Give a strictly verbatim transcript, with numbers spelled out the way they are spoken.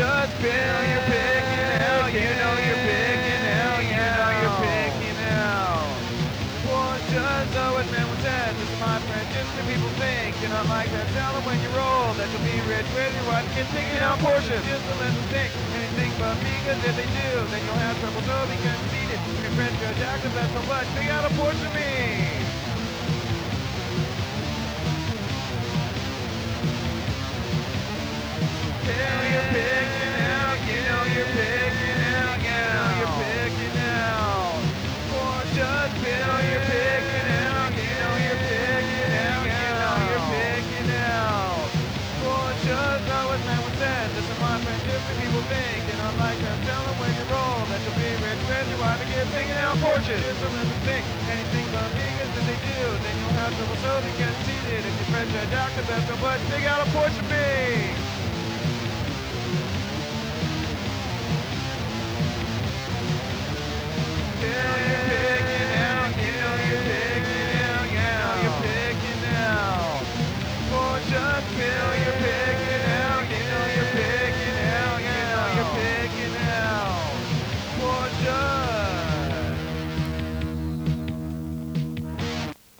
just Bill, you're picking out. You know you're picking out. You know you're picking out. Boy, just so what man was said. This is my friend. Just the people think you're not like that. Tell them when you roll that you'll be rich with your wife. Get picking out Porsches. Just to let them think anything but me. Cause if they do, then you'll have trouble. So be conceited. Your friend Judge Jackson, that's so much. Pick out a Porsche me. Bill, you're picking out. You know you're picking out. You know you're picking out. Boy, just Bill, you're picking out. You know you're picking out. You know you're picking out. Boy, just know what man was said. This is my friend. Different people think. And I'm like them. Tell them when you roll that you'll be rich with your wife and get picking out Porsches. Just to let them think anything but me. Cause if they do, then you'll have trouble. So they get seated. If your friend Judge Doctor, that's so much. Pick out a Porsche me.